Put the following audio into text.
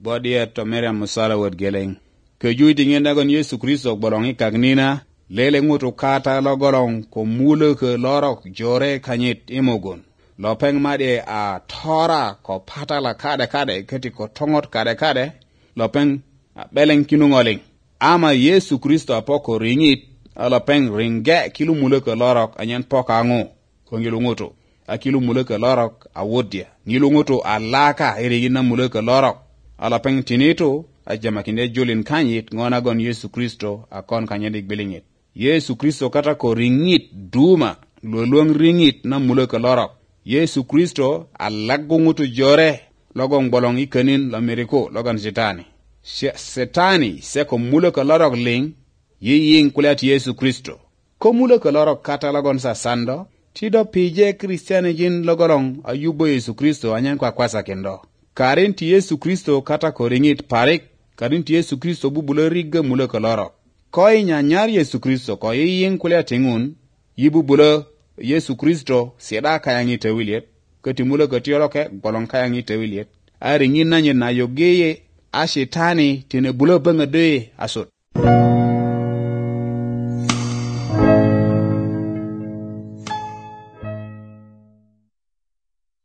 Bodia to Miriam musala wot geleng. Ke juiti ngenda gon Yesu Kristo bolongi kagnina, lele ngutu kata lo golong ko mule ke lorok jore kanyit imogun. Lopeng made a tora ko patala kade keti ko tongot kade, lopeng beleng kinungoling. Ama Yesu Kristo apoko ringit, lopeng ringe kilu mule ke lorok anyan poka ango, ko ngilu ngutu. Akilu mule ke lorok a wodia. Ngilu ngutu alaka irigina mule ke lorok. Alapeng tinito, ajamakinde julin kanyit ngona gon Yesu Kristo akon kanyedik bilingit. Yesu Kristo kata ko ringit duma, luong ringit na mule ke lorok. Yesu Kristo alago ngutu jore, logong bolong ikanin la miriko logan setani. Setani seko mule ke lorok ling, ying kuliat Yesu Kristo. Ko mule ke lorok kata logon sa sando, tido pije Kristiane jin logolong ayubo Yesu Kristo anyan kwa kwasa kendo. Karin ti Yesu Kristo kata ko ringit parik, karin ti Yesu Kristo bubule rigge mule ke lorok. Koi nyanyar Yesu Kristo ko ying kuliat tingun, yibubule Yesu Kristo sieda kayangi tewiliet, kati mule katioloke bolong kayangi tewiliet. Ari ngina nye na yogeye ashetani tine bule benga doye asot.